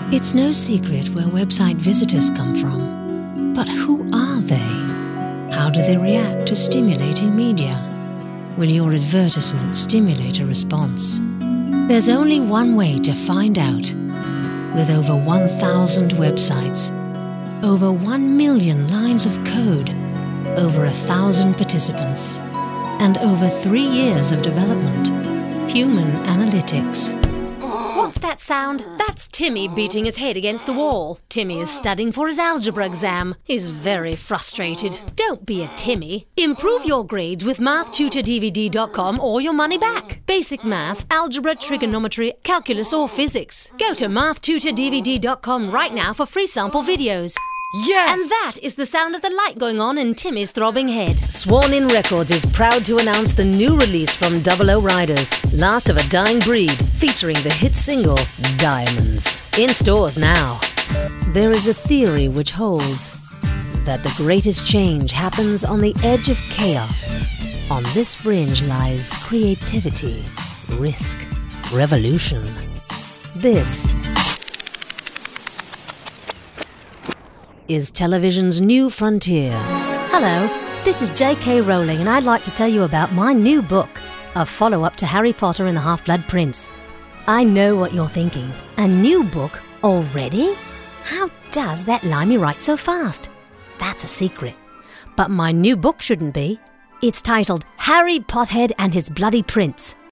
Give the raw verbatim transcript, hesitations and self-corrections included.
It's no secret where website visitors come from. But who are they? How do they react to stimulating media? Will your advertisement stimulate a response? There's only one way to find out. With over one thousand websites, over one million lines of code, over a thousand participants, and over three years of development, Human Analytics. What's that sound? That's Timmy beating his head against the wall. Timmy is studying for his algebra exam. He's very frustrated. Don't be a Timmy. Improve your grades with math tutor D V D dot com or your money back. Basic math, algebra, trigonometry, calculus or physics. Go to math tutor D V D dot com right now for free sample videos. Yes! And that is the sound of the light going on in Timmy's throbbing head. Sworn In Records is proud to announce the new release from Double O Riders, Last of a Dying Breed, featuring the hit single, Diamonds. In stores now. There is a theory which holds that the greatest change happens on the edge of chaos. On this fringe lies creativity, risk, revolution. This is television's new frontier. Hello, this is J K Rowling and I'd like to tell you about my new book, a follow-up to Harry Potter and the Half-Blood Prince. I know what you're thinking. A new book already? How does that limey write so fast? That's a secret. But my new book shouldn't be. It's titled Harry Pothead and His Bloody Prince.